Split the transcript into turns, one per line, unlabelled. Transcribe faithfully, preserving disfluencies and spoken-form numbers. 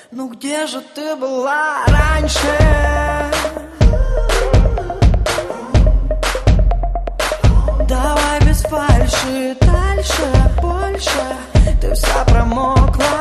Ну где же ты была раньше? Давай без фальши, дальше, больше. Ты вся промокла.